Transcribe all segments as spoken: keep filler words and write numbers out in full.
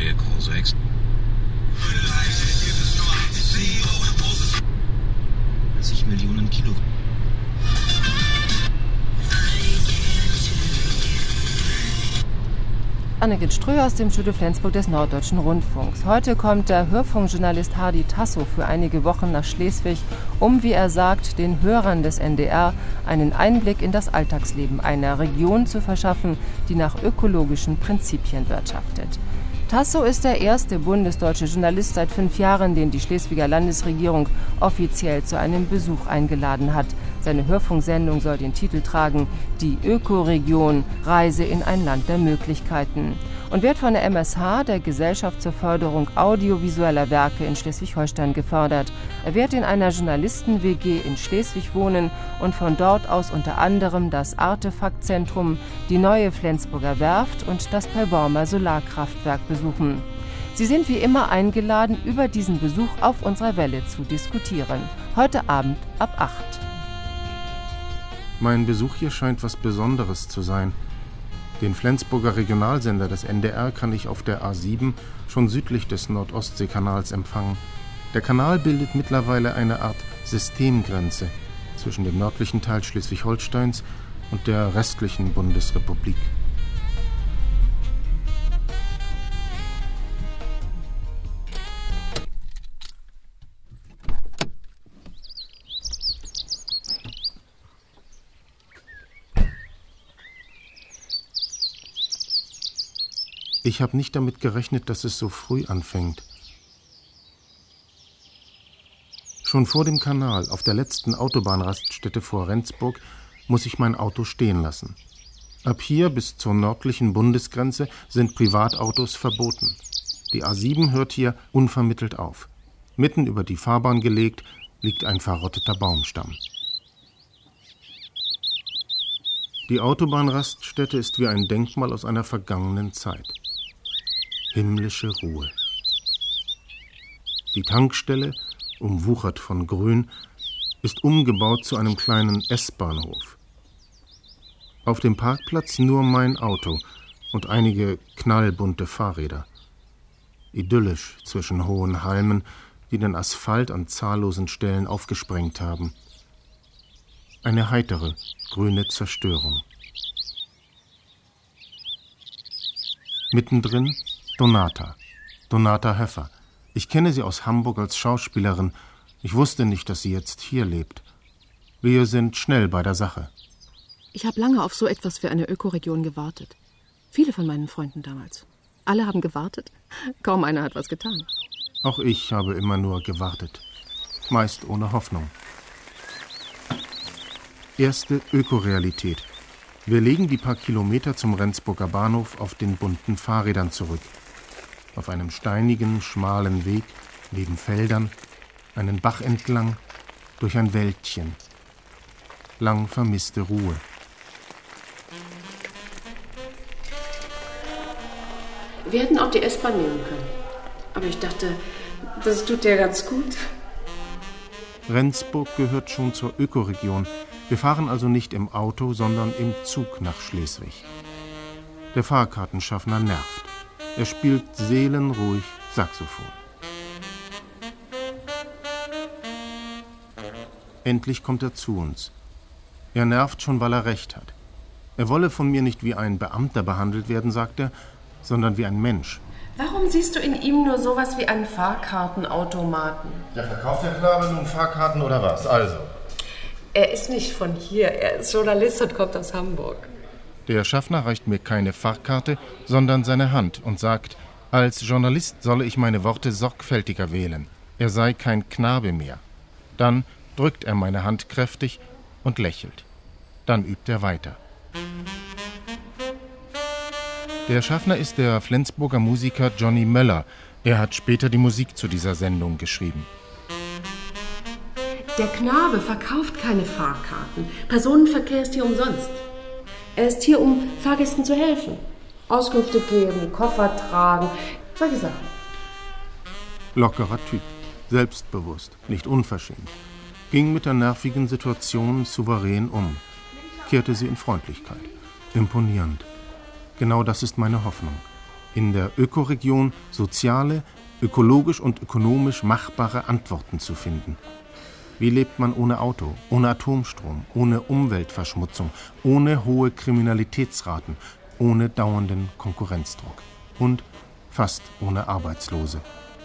Reihe Call sechs. zwanzig Millionen Kilo. Annegret Ströer aus dem Studio Flensburg des Norddeutschen Rundfunks. Heute kommt der Hörfunkjournalist Hardy Tasso für einige Wochen nach Schleswig, um, wie er sagt, den Hörern des N D R einen Einblick in das Alltagsleben einer Region zu verschaffen, die nach ökologischen Prinzipien wirtschaftet. Tasso ist der erste bundesdeutsche Journalist seit fünf Jahren, den die Schleswiger Landesregierung offiziell zu einem Besuch eingeladen hat. Seine Hörfunksendung soll den Titel tragen: Die Ökoregion – Reise in ein Land der Möglichkeiten, und wird von der M S H, der Gesellschaft zur Förderung audiovisueller Werke in Schleswig-Holstein, gefördert. Er wird in einer Journalisten-W G in Schleswig wohnen und von dort aus unter anderem das Artefaktzentrum, die neue Flensburger Werft und das Pelvormer Solarkraftwerk besuchen. Sie sind wie immer eingeladen, über diesen Besuch auf unserer Welle zu diskutieren. Heute Abend ab acht. Mein Besuch hier scheint was Besonderes zu sein. Den Flensburger Regionalsender des N D R kann ich auf der A sieben schon südlich des Nordostseekanals empfangen. Der Kanal bildet mittlerweile eine Art Systemgrenze zwischen dem nördlichen Teil Schleswig-Holsteins und der restlichen Bundesrepublik. Ich habe nicht damit gerechnet, dass es so früh anfängt. Schon vor dem Kanal, auf der letzten Autobahnraststätte vor Rendsburg, muss ich mein Auto stehen lassen. Ab hier bis zur nördlichen Bundesgrenze sind Privatautos verboten. Die A sieben hört hier unvermittelt auf. Mitten über die Fahrbahn gelegt liegt ein verrotteter Baumstamm. Die Autobahnraststätte ist wie ein Denkmal aus einer vergangenen Zeit. Himmlische Ruhe. Die Tankstelle, umwuchert von Grün, ist umgebaut zu einem kleinen S-Bahnhof. Auf dem Parkplatz nur mein Auto und einige knallbunte Fahrräder. Idyllisch zwischen hohen Halmen, die den Asphalt an zahllosen Stellen aufgesprengt haben. Eine heitere, grüne Zerstörung. Mittendrin Donata, Donata Höffer. Ich kenne sie aus Hamburg als Schauspielerin. Ich wusste nicht, dass sie jetzt hier lebt. Wir sind schnell bei der Sache. Ich habe lange auf so etwas für eine Ökoregion gewartet. Viele von meinen Freunden damals. Alle haben gewartet. Kaum einer hat was getan. Auch ich habe immer nur gewartet. Meist ohne Hoffnung. Erste Ökorealität. Wir legen die paar Kilometer zum Rendsburger Bahnhof auf den bunten Fahrrädern zurück. Auf einem steinigen, schmalen Weg, neben Feldern, einen Bach entlang, durch ein Wäldchen. Lang vermisste Ruhe. Wir hätten auch die S-Bahn nehmen können. Aber ich dachte, das tut dir ganz gut. Rendsburg gehört schon zur Ökoregion. Wir fahren also nicht im Auto, sondern im Zug nach Schleswig. Der Fahrkartenschaffner nervt. Er spielt seelenruhig Saxophon. Endlich kommt er zu uns. Er nervt schon, weil er recht hat. Er wolle von mir nicht wie ein Beamter behandelt werden, sagt er, sondern wie ein Mensch. Warum siehst du in ihm nur sowas wie einen Fahrkartenautomaten? Ja, verkauft der Knabe nun Fahrkarten oder was? Also. Er ist nicht von hier, er ist Journalist und kommt aus Hamburg. Der Schaffner reicht mir keine Fahrkarte, sondern seine Hand und sagt, als Journalist solle ich meine Worte sorgfältiger wählen. Er sei kein Knabe mehr. Dann drückt er meine Hand kräftig und lächelt. Dann übt er weiter. Der Schaffner ist der Flensburger Musiker Johnny Möller. Er hat später die Musik zu dieser Sendung geschrieben. Der Knabe verkauft keine Fahrkarten. Personenverkehr ist hier umsonst. Er ist hier, um Fahrgästen zu helfen. Auskünfte geben, Koffer tragen, solche Sachen. Lockerer Typ, selbstbewusst, nicht unverschämt. Ging mit der nervigen Situation souverän um. Kehrte sie in Freundlichkeit. Imponierend. Genau das ist meine Hoffnung. in der Ökoregion soziale, ökologisch und ökonomisch machbare Antworten zu finden. Wie lebt man ohne Auto, ohne Atomstrom, ohne Umweltverschmutzung, ohne hohe Kriminalitätsraten, ohne dauernden Konkurrenzdruck und fast ohne Arbeitslose?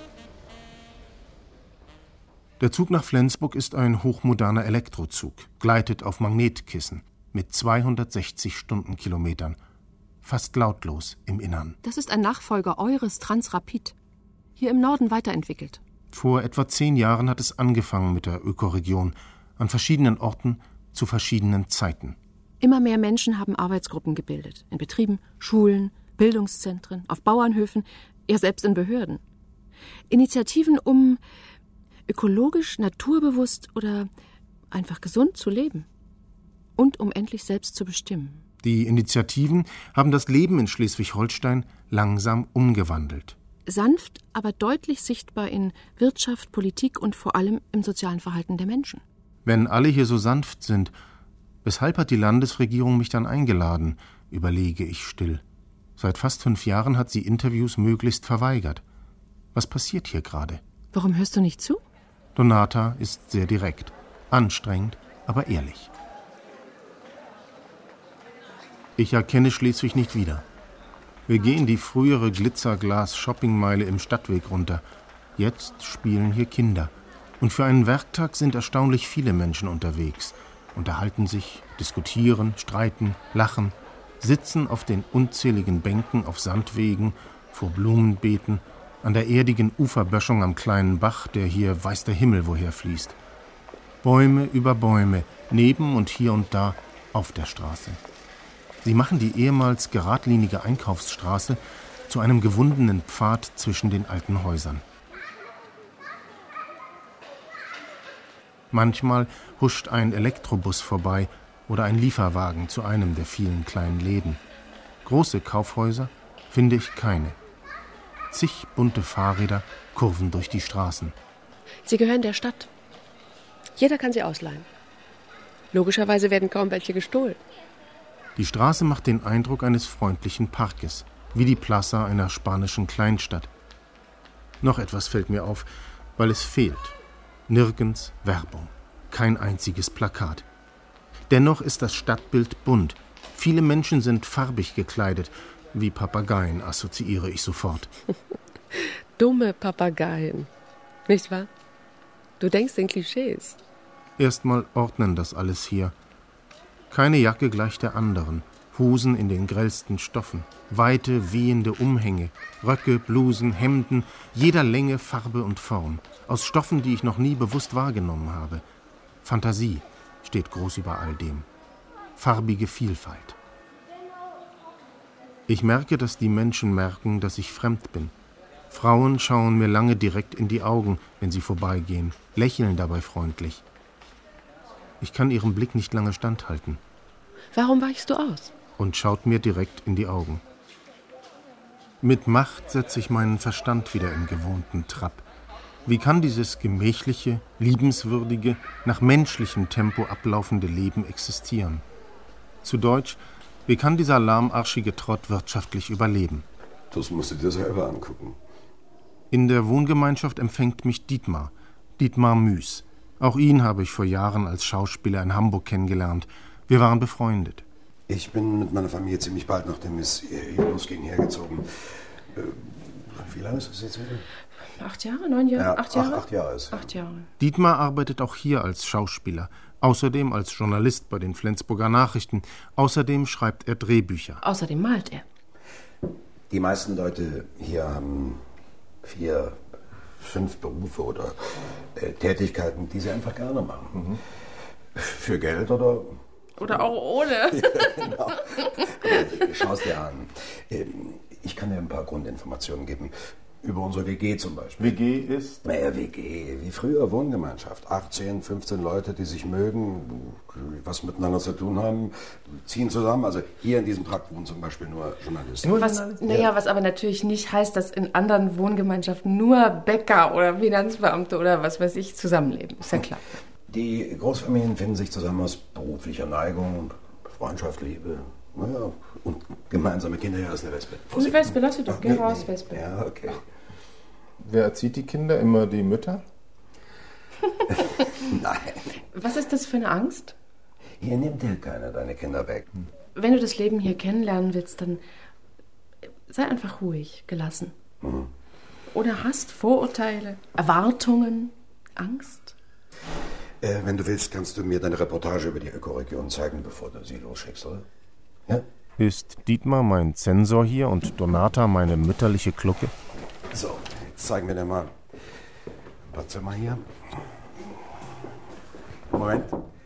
Der Zug nach Flensburg ist ein hochmoderner Elektrozug, gleitet auf Magnetkissen mit zweihundertsechzig Stundenkilometern, fast lautlos im Innern. Das ist ein Nachfolger eures Transrapid, hier im Norden weiterentwickelt. Vor etwa zehn Jahren hat es angefangen mit der Ökoregion, an verschiedenen Orten zu verschiedenen Zeiten. Immer mehr Menschen haben Arbeitsgruppen gebildet, in Betrieben, Schulen, Bildungszentren, auf Bauernhöfen, ja selbst in Behörden. Initiativen, um ökologisch, naturbewusst oder einfach gesund zu leben und um endlich selbst zu bestimmen. Die Initiativen haben das Leben in Schleswig-Holstein langsam umgewandelt. Sanft, aber deutlich sichtbar in Wirtschaft, Politik und vor allem im sozialen Verhalten der Menschen. Wenn alle hier so sanft sind, weshalb hat die Landesregierung mich dann eingeladen, überlege ich still. Seit fast fünf Jahren hat sie Interviews möglichst verweigert. Was passiert hier gerade? Warum hörst du nicht zu? Donata ist sehr direkt, anstrengend, aber ehrlich. Ich erkenne Schleswig nicht wieder. Wir gehen die frühere Glitzerglas-Shoppingmeile im Stadtweg runter. Jetzt spielen hier Kinder. Und für einen Werktag sind erstaunlich viele Menschen unterwegs, unterhalten sich, diskutieren, streiten, lachen, sitzen auf den unzähligen Bänken auf Sandwegen, vor Blumenbeeten, an der erdigen Uferböschung am kleinen Bach, der hier weiß der Himmel woher fließt. Bäume über Bäume, neben und hier und da auf der Straße. Sie machen die ehemals geradlinige Einkaufsstraße zu einem gewundenen Pfad zwischen den alten Häusern. Manchmal huscht ein Elektrobus vorbei oder ein Lieferwagen zu einem der vielen kleinen Läden. Große Kaufhäuser finde ich keine. Zig bunte Fahrräder kurven durch die Straßen. Sie gehören der Stadt. Jeder kann sie ausleihen. Logischerweise werden kaum welche gestohlen. Die Straße macht den Eindruck eines freundlichen Parkes, wie die Plaza einer spanischen Kleinstadt. Noch etwas fällt mir auf, weil es fehlt. Nirgends Werbung, kein einziges Plakat. Dennoch ist das Stadtbild bunt. Viele Menschen sind farbig gekleidet. Wie Papageien assoziiere ich sofort. Dumme Papageien, nicht wahr? Du denkst in Klischees. Erstmal ordnen das alles hier. Keine Jacke gleich der anderen, Hosen in den grellsten Stoffen, weite, wehende Umhänge, Röcke, Blusen, Hemden, jeder Länge, Farbe und Form, aus Stoffen, die ich noch nie bewusst wahrgenommen habe. Fantasie steht groß über all dem. Farbige Vielfalt. Ich merke, dass die Menschen merken, dass ich fremd bin. Frauen schauen mir lange direkt in die Augen, wenn sie vorbeigehen, lächeln dabei freundlich. Ich kann ihrem Blick nicht lange standhalten. Warum weichst du aus? Und schaut mir direkt in die Augen. Mit Macht setze ich meinen Verstand wieder im gewohnten Trab. Wie kann dieses gemächliche, liebenswürdige, nach menschlichem Tempo ablaufende Leben existieren? Zu Deutsch, wie kann dieser lahmarschige Trott wirtschaftlich überleben? Das musst du dir selber angucken. In der Wohngemeinschaft empfängt mich Dietmar, Dietmar Müß. Auch ihn habe ich vor Jahren als Schauspieler in Hamburg kennengelernt. Wir waren befreundet. Ich bin mit meiner Familie ziemlich bald, nachdem es hier losging, hergezogen. Äh, wie lange ist das jetzt wieder? Acht Jahre, neun Jahre, ja, acht Jahre? Acht, acht Jahre ist. Acht Jahre. Dietmar arbeitet auch hier als Schauspieler, außerdem als Journalist bei den Flensburger Nachrichten. Außerdem schreibt er Drehbücher. Außerdem malt er. Die meisten Leute hier haben vier, fünf Berufe oder äh, Tätigkeiten, die sie einfach gerne machen. Mhm. Für Geld oder... Oder auch ohne. Ja, genau. Schau es dir an. Ich kann dir ein paar Grundinformationen geben. Über unsere W G zum Beispiel. W G ist? Naja, W G, wie früher Wohngemeinschaft. achtzehn, fünfzehn Leute, die sich mögen, was miteinander zu tun haben, ziehen zusammen. Also hier in diesem Trakt wohnen zum Beispiel nur Journalisten. Nur was, naja, ja. Was aber natürlich nicht heißt, dass in anderen Wohngemeinschaften nur Bäcker oder Finanzbeamte oder was weiß ich zusammenleben. Ist ja klar. Die Großfamilien finden sich zusammen aus beruflicher Neigung, Freundschaft, Liebe, Naja, und gemeinsame Kinder, ja, ist eine Wespe. Eine Wespe, lass sie doch. Geh raus, Wespe. Ja, okay. Wer erzieht die Kinder? Immer die Mütter? Nein. Was ist das für eine Angst? Hier nimmt dir keiner deine Kinder weg. Wenn du das Leben hier kennenlernen willst, dann sei einfach ruhig, gelassen. Mhm. Oder hast Vorurteile, Erwartungen, Angst? Äh, wenn du willst, kannst du mir deine Reportage über die Ökoregion zeigen, bevor du sie losschickst, oder? Ja? Ist Dietmar mein Zensor hier und Donata meine mütterliche Glucke? So, jetzt zeigen wir dir mal. Warte mal hier. Moment.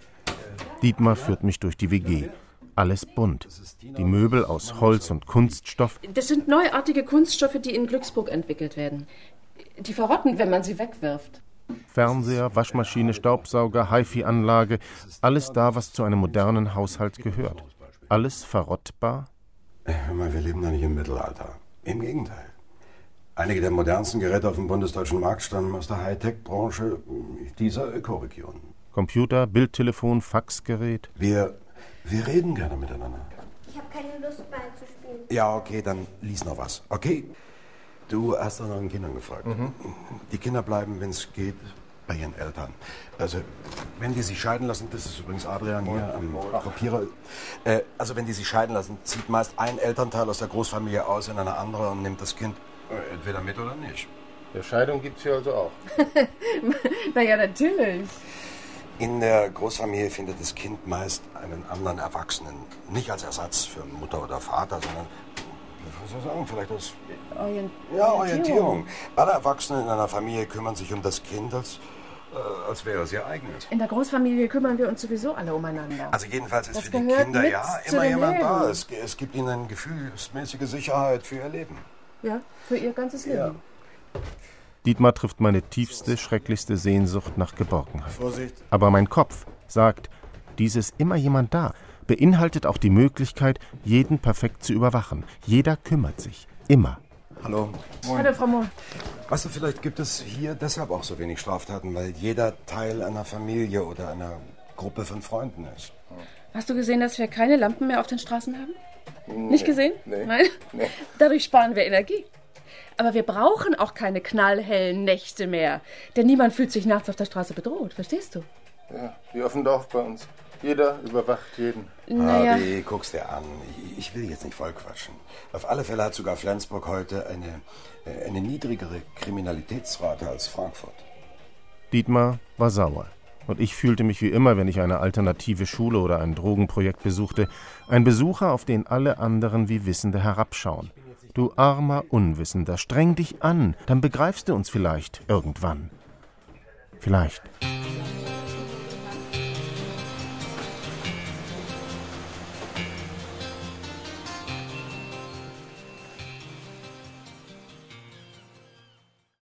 Dietmar führt mich durch die W G. Alles bunt. Die Möbel aus Holz und Kunststoff. Das sind neuartige Kunststoffe, die in Glücksburg entwickelt werden. Die verrotten, wenn man sie wegwirft. Fernseher, Waschmaschine, Staubsauger, Hi-Fi-Anlage. Alles da, was zu einem modernen Haushalt gehört. Alles verrottbar? Hör mal, wir leben da nicht im Mittelalter. Im Gegenteil. Einige der modernsten Geräte auf dem bundesdeutschen Markt stammen aus der Hightech-Branche dieser Ökoregion. Computer, Bildtelefon, Faxgerät. Wir, wir reden gerne miteinander. Ich habe keine Lust, Ball zu spielen. Ja, okay, dann lies noch was, okay? Du hast doch nach den Kindern gefragt. Mhm. Die Kinder bleiben, wenn es geht, bei ihren Eltern. Also, wenn die sich scheiden lassen, das ist übrigens Adrian hier am Kopierer. Äh, also, wenn die sich scheiden lassen, zieht meist ein Elternteil aus der Großfamilie aus in eine andere und nimmt das Kind äh, entweder mit oder nicht. Ja, Scheidung gibt's hier also auch. Naja, natürlich. In der Großfamilie findet das Kind meist einen anderen Erwachsenen. Nicht als Ersatz für Mutter oder Vater, sondern, was soll ich sagen, vielleicht als Orient ja, Orientierung. Alle Erwachsenen in einer Familie kümmern sich um das Kind, als, äh, als wäre es ihr eigenes. In der Großfamilie kümmern wir uns sowieso alle umeinander. Also jedenfalls ist Das für die gehört Kinder mit ja zu immer dem jemand Leben. da. Es, es gibt ihnen eine gefühlsmäßige Sicherheit für ihr Leben. Ja, für ihr ganzes Leben. Ja. Dietmar trifft meine tiefste, schrecklichste Sehnsucht nach Geborgenheit. Vorsicht. Aber mein Kopf sagt, dieses immer jemand da beinhaltet auch die Möglichkeit, jeden perfekt zu überwachen. Jeder kümmert sich. Immer. Hallo. Hallo, Frau Mohr. Weißt du, vielleicht gibt es hier deshalb auch so wenig Straftaten, weil jeder Teil einer Familie oder einer Gruppe von Freunden ist. Hast du gesehen, dass wir keine Lampen mehr auf den Straßen haben? Nee. Nicht gesehen? Nee. Nein? Nee. Dadurch sparen wir Energie. Aber wir brauchen auch keine knallhellen Nächte mehr. Denn niemand fühlt sich nachts auf der Straße bedroht. Verstehst du? Ja, wie auf dem Dorf bei uns. Jeder überwacht jeden. Naja. Hardy, guck's dir an. Ich, ich will jetzt nicht voll quatschen. Auf alle Fälle hat sogar Flensburg heute eine, eine niedrigere Kriminalitätsrate als Frankfurt. Dietmar war sauer. Und ich fühlte mich wie immer, wenn ich eine alternative Schule oder ein Drogenprojekt besuchte, ein Besucher, auf den alle anderen wie Wissende herabschauen. Du armer Unwissender, streng dich an, dann begreifst du uns vielleicht irgendwann. Vielleicht.